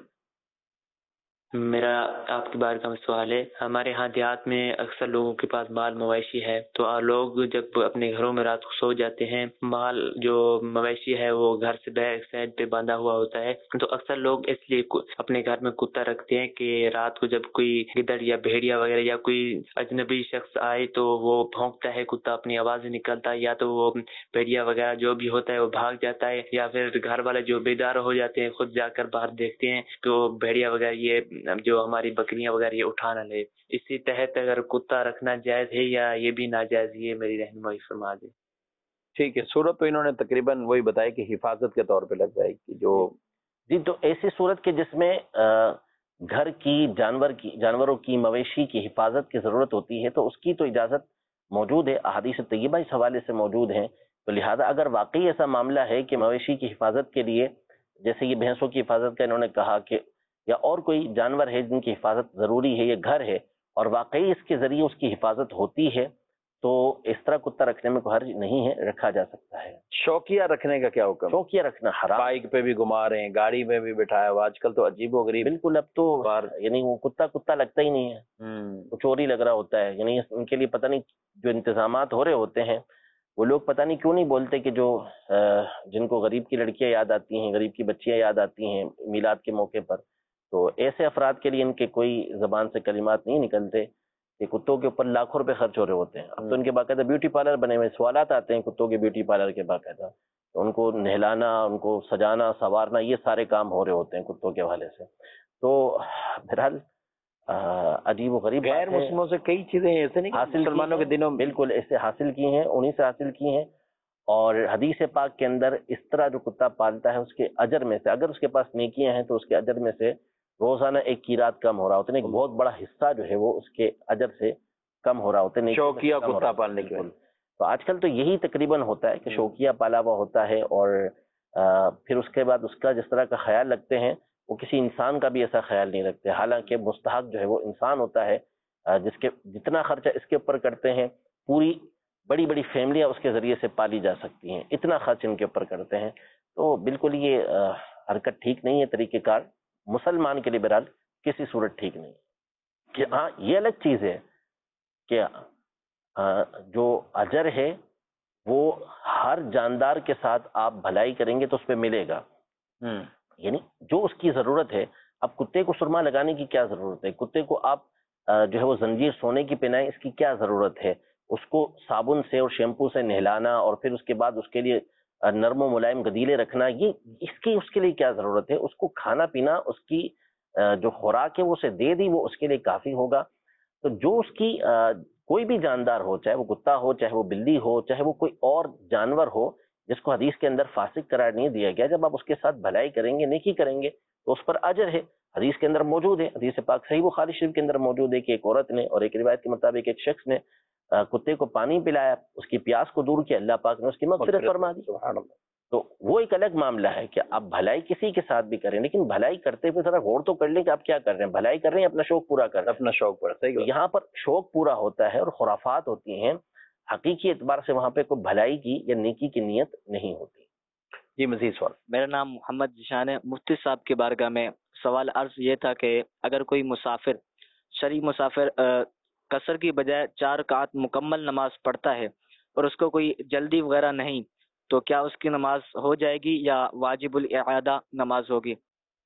میرا آپ کی بارگاہ میں سوال ہے، ہمارے ہاں دیہات میں اکثر لوگوں کے پاس مال مویشی ہے، تو لوگ جب اپنے گھروں میں رات کو سو جاتے ہیں، مال جو مویشی ہے وہ گھر سے بیک سائڈ پہ باندھا ہوا ہوتا ہے، تو اکثر لوگ اس لیے اپنے گھر میں کتا رکھتے ہیں کہ رات کو جب کوئی گدڑ یا بھیڑیا وغیرہ یا کوئی اجنبی شخص آئے تو وہ بھونکتا ہے، کتا اپنی آوازیں نکالتا ہے، یا تو وہ بھیڑیا وغیرہ جو بھی ہوتا ہے وہ بھاگ جاتا ہے، یا پھر گھر والے جو بیدار ہو جاتے ہیں خود جا کر باہر دیکھتے ہیں تو بھیڑیا وغیرہ یہ جو ہماری بکریاں وغیرہ یہ اٹھا نہ لے۔ اسی تحت اگر کتا رکھنا جائز ہے یا یہ بھی ناجائز، یہ میری رہنمائی فرما دے۔ ٹھیک ہے، صورت تو انہوں نے تقریباً وہی بتایا کہ حفاظت کے طور پہ لگ جائے گی جو جی، تو ایسی صورت کے جس میں گھر کی جانور کی جانوروں کی مویشی کی حفاظت کی ضرورت ہوتی ہے تو اس کی تو اجازت موجود ہے، احادیث طیبہ اس حوالے سے موجود ہیں، تو لہذا اگر واقعی ایسا معاملہ ہے کہ مویشی کی حفاظت کے لیے، جیسے یہ بھینسوں کی حفاظت کا انہوں نے کہا کہ یا اور کوئی جانور ہے جن کی حفاظت ضروری ہے، یہ گھر ہے اور واقعی اس کے ذریعے اس کی حفاظت ہوتی ہے، تو اس طرح کتا رکھنے میں کوئی حرج نہیں ہے، رکھا جا سکتا ہے۔ شوقیہ رکھنے کا کیا حکم؟ شوقیہ رکھنا حرام، بائک پہ بھی گھما رہے ہیں، گاڑی میں بھی بٹھایا ہوا، آج کل تو عجیب و غریب، بالکل اب تو یعنی وہ کتا کتا لگتا ہی نہیں ہے، وہ چوری لگ رہا ہوتا ہے، یعنی ان کے لیے پتہ نہیں جو انتظامات ہو رہے ہوتے ہیں، وہ لوگ پتہ نہیں کیوں نہیں بولتے کہ جو جن کو غریب کی لڑکیاں یاد آتی ہیں، غریب کی بچیاں یاد آتی ہیں میلاد کے موقع پر، تو ایسے افراد کے لیے ان کے کوئی زبان سے کلمات نہیں نکلتے کہ کتوں کے اوپر لاکھوں روپے خرچ ہو رہے ہوتے ہیں۔ اب تو ان کے باقاعدہ بیوٹی پارلر بنے ہوئے، سوالات آتے ہیں کتوں کے بیوٹی پارلر کے باقاعدہ، تو ان کو نہلانا، ان کو سجانا سنوارنا، یہ سارے کام ہو رہے ہوتے ہیں کتوں کے حوالے سے۔ تو بہرحال عجیب و غریب غیر مسلموں سے کئی چیزیں ایسے نہیں حاصل مسلمانوں کے دنوں بالکل ایسے حاصل کی ہیں، انہی سے حاصل کی ہیں، اور حدیث پاک کے اندر اس طرح جو کتا پالتا ہے اس کے اجر میں سے، اگر اس کے پاس نیکیاں ہیں تو اس کے اجر میں سے روزانہ ایک قیرات کم ہو رہا ہوتا ہے، ایک بہت بڑا حصہ جو ہے وہ اس کے اجر سے کم ہو رہا ہوتا ہے، شوقیہ کتا پالنے کے۔ تو آج کل تو یہی تقریباً ہوتا ہے کہ شوقیہ پالا ہوا ہوتا ہے، اور پھر اس کے بعد اس کا جس طرح کا خیال رکھتے ہیں وہ کسی انسان کا بھی ایسا خیال نہیں رکھتے، حالانکہ مستحق جو ہے وہ انسان ہوتا ہے، جس کے جتنا خرچہ اس کے اوپر کرتے ہیں پوری بڑی بڑی فیملیاں اس کے ذریعے سے پالی جا سکتی ہیں، اتنا خرچ ان کے اوپر کرتے ہیں، تو بالکل یہ حرکت ٹھیک نہیں ہے، طریقہ کار مسلمان کے لیے بہرحال کسی صورت ٹھیک نہیں کہ ہاں یہ الگ چیز ہے کہ جو اجر ہے وہ ہر جاندار کے ساتھ آپ بھلائی کریں گے تو اس پہ ملے گا. یعنی جو اس کی ضرورت ہے. اب کتے کو سرما لگانے کی کیا ضرورت ہے؟ کتے کو آپ جو ہے وہ زنجیر سونے کی پہنائیں، اس کی کیا ضرورت ہے؟ اس کو صابن سے اور شیمپو سے نہلانا اور پھر اس کے بعد اس کے لیے نرم و ملائم گدیلے رکھنا، یہ اس کی اس کے لیے کیا ضرورت ہے؟ اس کو کھانا پینا، اس کی جو خوراک ہے وہ اسے دے دی، وہ اس کے لیے کافی ہوگا. تو جو اس کی کوئی بھی جاندار ہو، چاہے وہ کتا ہو، چاہے وہ بلی ہو، چاہے وہ کوئی اور جانور ہو جس کو حدیث کے اندر فاسق قرار نہیں دیا گیا، جب آپ اس کے ساتھ بھلائی کریں گے، نیکی کریں گے تو اس پر اجر ہے. حدیث کے اندر موجود ہے، حدیث پاک صحیح بخاری شریف کے اندر موجود ہے کہ ایک عورت نے اور ایک روایت کے مطابق ایک شخص نے کتے کو پانی پلایا، اس کی پیاس کو دور کیا، اللہ پاک نے اس کی مغفرت فرما دی. سبحان اللہ. تو وہ ایک الگ معاملہ ہے کہ آپ بھلائی کسی کے ساتھ بھی کریں، لیکن بھلائی کرتے ہوئے ذرا غور تو کر لیں کہ آپ کیا کر رہے ہیں. بھلائی کر رہے ہیں، اپنا شوق پورا کر رہے ہیں. اپنا شوق پورا. صحیح. یہاں پر شوق پورا ہوتا ہے اور خرافات ہوتی ہیں، حقیقی اعتبار سے وہاں پہ کوئی بھلائی کی یا نیکی کی نیت نہیں ہوتی. جی مزید سوال. میرا نام محمد ذیشان ہے. مفتی صاحب کی بارگاہ میں سوال عرض یہ تھا کہ اگر کوئی مسافر شرعی مسافر قصر کی بجائے چار رکعت مکمل نماز پڑھتا ہے اور اس کو کوئی جلدی وغیرہ نہیں، تو کیا اس کی نماز ہو جائے گی یا واجب الاعادہ نماز ہوگی؟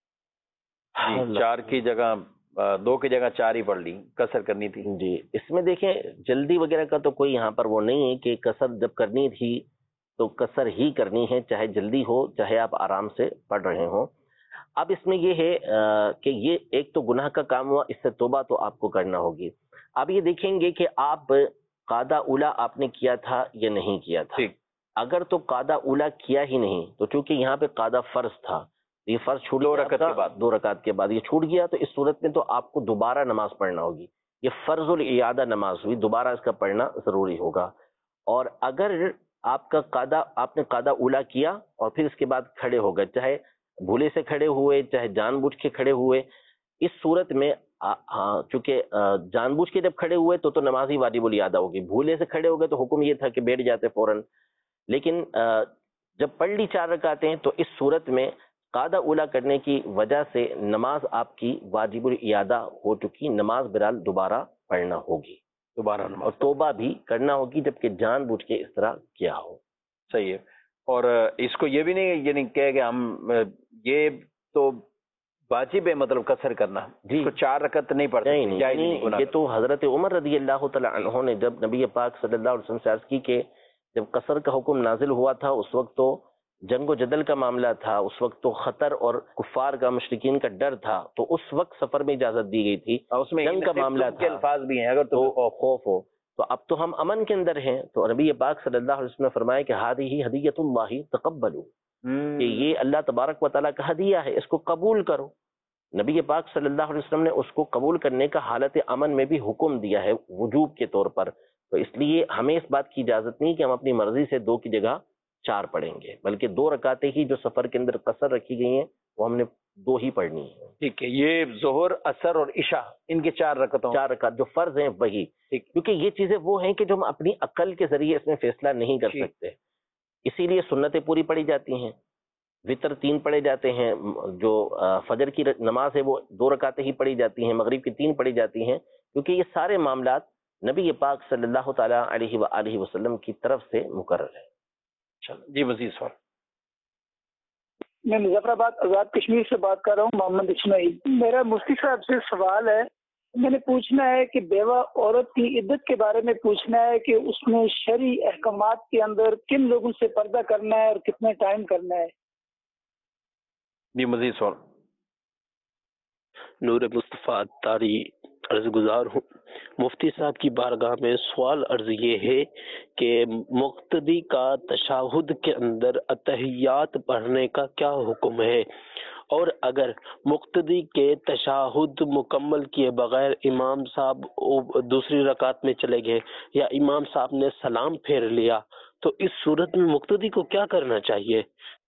جی چار کی جگہ دو کی جگہ چار ہی پڑھ لی، قصر کرنی تھی. جی اس میں دیکھیں جلدی وغیرہ کا تو کوئی یہاں پر وہ نہیں ہے کہ قصر جب کرنی تھی تو قصر ہی کرنی ہے، چاہے جلدی ہو چاہے آپ آرام سے پڑھ رہے ہوں. اب اس میں یہ ہے کہ یہ ایک تو گناہ کا کام ہوا، اس سے توبہ تو آپ کو کرنا ہوگی. اب یہ دیکھیں گے کہ آپ قادہ اولا آپ نے کیا تھا یا نہیں کیا تھا. اگر تو قادہ اولا کیا ہی نہیں تو چونکہ یہاں پہ قادہ فرض تھا، یہ فرض چھوٹ دو رکعت کے بعد دو رکعت کے بعد یہ چھوٹ گیا، تو اس صورت میں تو آپ کو دوبارہ نماز پڑھنا ہوگی. یہ فرض الاعادہ نماز ہوئی، دوبارہ اس کا پڑھنا ضروری ہوگا. اور اگر آپ کا قادہ آپ نے قادہ اولا کیا اور پھر اس کے بعد کھڑے ہو گئے، چاہے بھولے سے کھڑے ہوئے چاہے جان بوجھ کے کھڑے ہوئے، اس صورت میں چونکہ جان بوجھ کے جب کھڑے ہوئے تو تو نماز ہی واجب الاعادہ ہوگی. بھولے سے کھڑے ہو گئے تو حکم یہ تھا کہ بیٹھ جاتے فوراً. لیکن جب پڑھ لی چار رکعتیں تو اس صورت میں قادہ اولا کرنے کی وجہ سے نماز آپ کی واجب الاعادہ ہو چکی، نماز برحال دوبارہ پڑھنا ہوگی، دوبارہ نماز اور توبہ بھی کرنا ہوگی جبکہ جان بوجھ کے اس طرح کیا ہو. صحیح ہے. اور اس کو یہ بھی نہیں یہ نہیں کہے کہ ہم یہ تو واجب ہے مطلب قصر کرنا، جی کو چار رکعت نہیں پڑھتے. نہیں نہیں، یہ تو حضرت عمر رضی اللہ تعالیٰ عنہ نے جب نبی پاک صلی اللہ علیہ وسلم سے عرض کی کہ جب قصر کا حکم نازل ہوا تھا اس وقت تو جنگ و جدل کا معاملہ تھا، اس وقت تو خطر اور کفار کا مشرکین کا ڈر تھا، تو اس وقت سفر میں اجازت دی گئی تھی. اس میں جنگ کا معاملہ تھا، الفاظ بھی ہیں اگر تو خوف ہو. تو اب تو ہم امن کے اندر ہیں، تو نبی پاک صلی اللہ علیہ وسلم نے فرمایا کہ ہذہ ہدیۃ اللہ تقبلوا، کہ یہ اللہ تبارک و تعالیٰ کا ہدیہ ہے، اس کو قبول کرو. نبی پاک صلی اللہ علیہ وسلم نے اس کو قبول کرنے کا حالت امن میں بھی حکم دیا ہے وجوب کے طور پر. تو اس لیے ہمیں اس بات کی اجازت نہیں کہ ہم اپنی مرضی سے دو کی جگہ چار پڑھیں گے، بلکہ دو رکعتیں ہی جو سفر کے اندر قصر رکھی گئی ہیں وہ ہم نے دو ہی پڑھنی ہے. ٹھیک ہے. یہ ظہر عصر اور عشاء ان کے چار رکعتوں چار رکعت جو فرض ہیں وہی، کیونکہ یہ چیزیں وہ ہیں کہ جو ہم اپنی عقل کے ذریعے اس میں فیصلہ نہیں کر سکتے، اسی لیے سنتیں پوری پڑھی جاتی ہیں. وطر تین پڑھے جاتے ہیں، جو فجر کی نماز ہے وہ دو رکعتیں ہی پڑھی جاتی ہیں، مغرب کی تین پڑھی جاتی ہیں، کیونکہ یہ سارے معاملات نبی پاک صلی اللہ تعالیٰ علیہ وآلہ وسلم کی طرف سے مقرر ہے. جی مزید سوال. میں مظفر آباد آزاد کشمیر سے بات کر رہا ہوں، محمد اسماعیل. میرا مفتی صاحب سے سوال ہے، میں نے پوچھنا ہے کہ بیوہ عورت کی عدت کے بارے میں پوچھنا ہے کہ اس میں شرعی احکامات کے اندر کن لوگوں سے پردہ کرنا ہے اور کتنے ٹائم کرنا ہے. جی مزید سوال. نور مصطفیٰ تاری عرض گزار ہوں. مفتی صاحب کی بارگاہ میں سوال عرض یہ ہے کہ مقتدی کا تشہد کے اندر اتحیات پڑھنے کا کیا حکم ہے، اور اگر مقتدی کے تشہد مکمل کیے بغیر امام صاحب دوسری رکعت میں چلے گئے یا امام صاحب نے سلام پھیر لیا تو اس صورت میں مقتدی کو کیا کرنا چاہیے؟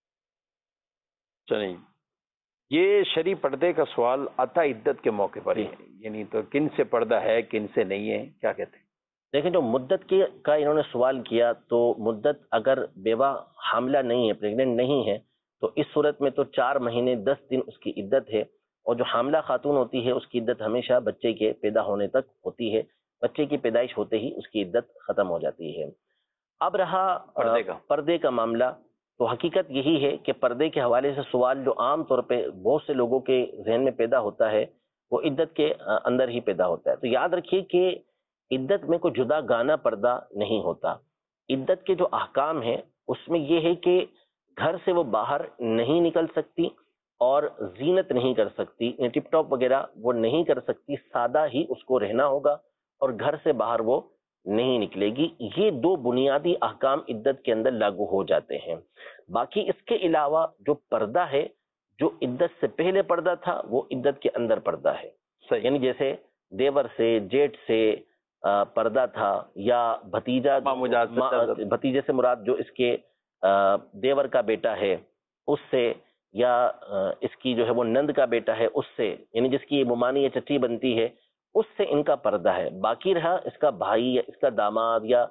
چلیں، یہ شرعی پردے کا سوال عطا عدت کے موقع پر ہے، یعنی تو کن سے پردہ ہے کن سے نہیں ہے، کیا کہتے ہیں؟ دیکھیں جو مدت کی کا انہوں نے سوال کیا، تو مدت اگر بیوہ حاملہ نہیں ہے، پریگننٹ نہیں ہے، تو اس صورت میں تو چار مہینے دس دن اس کی عدت ہے. اور جو حاملہ خاتون ہوتی ہے اس کی عدت ہمیشہ بچے کے پیدا ہونے تک ہوتی ہے. بچے کی پیدائش ہوتے ہی اس کی عدت ختم ہو جاتی ہے۔ اب رہا پردے کا پردے کا معاملہ، تو حقیقت یہی ہے کہ پردے کے حوالے سے سوال جو عام طور پہ بہت سے لوگوں کے ذہن میں پیدا ہوتا ہے وہ عدت کے اندر ہی پیدا ہوتا ہے۔ تو یاد رکھیے کہ عدت میں کوئی جدا گانا پردہ نہیں ہوتا۔ عدت کے جو احکام ہیں اس میں یہ ہے کہ گھر سے وہ باہر نہیں نکل سکتی اور زینت نہیں کر سکتی، ٹپ ٹاپ وغیرہ وہ نہیں کر سکتی، سادہ ہی اس کو رہنا ہوگا اور گھر سے باہر وہ نہیں نکلے گی۔ یہ دو بنیادی احکام عدت کے اندر لاگو ہو جاتے ہیں۔ باقی اس کے علاوہ جو پردہ ہے، جو عدت سے پہلے پردہ تھا وہ عدت کے اندر پردہ ہے، یعنی جیسے دیور سے، جیٹ سے پردہ تھا، یا بھتیجا، بھتیجے سے مراد جو اس کے دیور کا بیٹا ہے اس سے، یا اس کی جو ہے وہ نند کا بیٹا ہے اس سے، یعنی جس کی ممانی یا چچی بنتی ہے اس سے ان کا پردہ ہے۔ باقی رہا اس کا بھائی یا اس کا داماد یا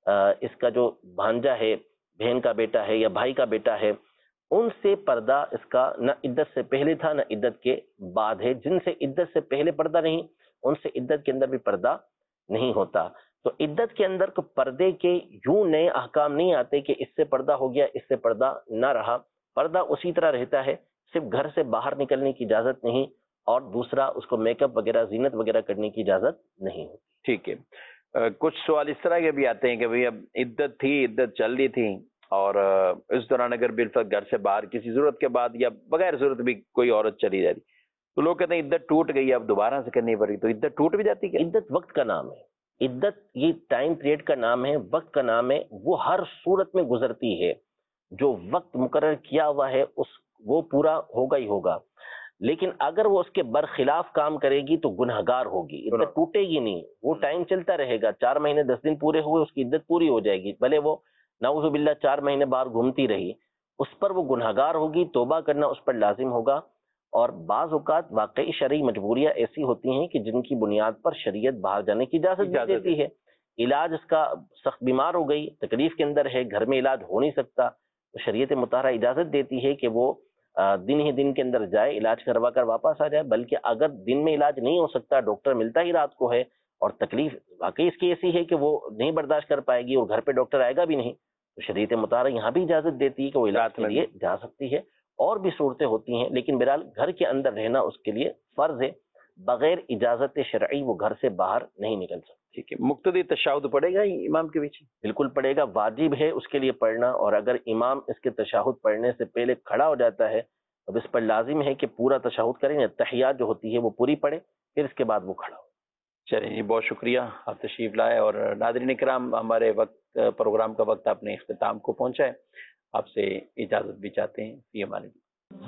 اس کا جو بھانجا ہے، بہن کا بیٹا ہے یا بھائی کا بیٹا ہے، ان سے پردہ اس کا نہ عدت سے پہلے تھا نہ عدت کے بعد ہے۔ جن سے عدت سے پہلے پردہ نہیں ان سے عدت کے اندر بھی پردہ نہیں ہوتا۔ تو عدت کے اندر تو پردے کے یوں نئے احکام نہیں آتے کہ اس سے پردہ ہو گیا اس سے پردہ نہ رہا، پردہ اسی طرح رہتا ہے، صرف گھر سے باہر نکلنے کی اجازت نہیں، اور دوسرا اس کو میک اپ وغیرہ زینت وغیرہ کرنے کی اجازت نہیں ہوتی۔ ٹھیک ہے، کچھ سوال اس طرح کے بھی آتے ہیں کہ بھئی اب عدت تھی، عدت چل رہی تھی، اور اس دوران اگر بالفرض گھر سے باہر کسی ضرورت کے بعد یا بغیر ضرورت بھی کوئی عورت چلی جا رہی تو لوگ کہتے ہیں عدت ٹوٹ گئی اب دوبارہ سے کرنی پڑی، تو عدت ٹوٹ بھی جاتی ہے؟ عدت وقت کا نام ہے، عدت یہ ٹائم پیریڈ کا نام ہے، وقت کا نام ہے، وہ ہر صورت میں گزرتی ہے۔ جو وقت مقرر کیا ہوا ہے اس وہ پورا ہوگا ہی ہوگا، لیکن اگر وہ اس کے برخلاف کام کرے گی تو گنہگار ہوگی، عدت ٹوٹے گی نہیں، وہ ٹائم چلتا رہے گا، چار مہینے دس دن پورے ہوئے اس کی عدت پوری ہو جائے گی، بھلے وہ نعوذ باللہ چار مہینے باہر گھومتی رہی، اس پر وہ گنہگار ہوگی، توبہ کرنا اس پر لازم ہوگا۔ اور بعض اوقات واقعی شرعی مجبوریاں ایسی ہوتی ہیں کہ جن کی بنیاد پر شریعت باہر جانے کی اجازت بھی دیتی ہے۔ علاج اس کا سخت بیمار ہو گئی، تکلیف کے اندر ہے، گھر میں علاج ہو نہیں سکتا، تو شریعت مطہرہ اجازت دیتی ہے کہ وہ دن ہی دن کے اندر جائے، علاج کروا کر واپس آ جائے۔ بلکہ اگر دن میں علاج نہیں ہو سکتا، ڈاکٹر ملتا ہی رات کو ہے اور تکلیف واقعی اس کی ایسی ہے کہ وہ نہیں برداشت کر پائے گی اور گھر پہ ڈاکٹر آئے گا بھی نہیں، تو شریعت مطہرہ یہاں بھی اجازت دیتی ہے کہ وہ علاج کے لیے جا سکتی ہے۔ اور بھی صورتیں ہوتی ہیں، لیکن بہرحال گھر کے اندر رہنا اس کے لیے فرض ہے، بغیر اجازت شرعی وہ گھر سے باہر نہیں نکل سکتی۔ ٹھیک ہے، مقتدی تشہد پڑھے گا امام کے پیچھے؟ بالکل پڑھے گا، واجب ہے اس کے لیے پڑھنا، اور اگر امام اس کے تشہد پڑھنے سے پہلے کھڑا ہو جاتا ہے اب اس پر لازم ہے کہ پورا تشہد کریں، تحیات جو ہوتی ہے وہ پوری پڑھے، پھر اس کے بعد وہ کھڑا ہو۔ چلیں جی، بہت شکریہ آپ تشریف لائے، اور ناظرین کرام ہمارے وقت پروگرام کا وقت اپنے اختتام کو پہنچا ہے، آپ سے اجازت بھی چاہتے ہیں، فی امان اللہ۔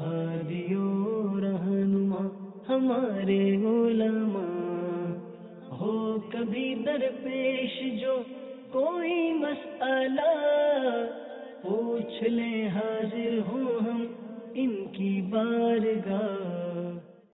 ہادیو رہنما ہمارے علماء، ہو کبھی درپیش جو کوئی مسئلہ، پوچھ لیں حاضر ہوں ہم ان کی بارگاہ۔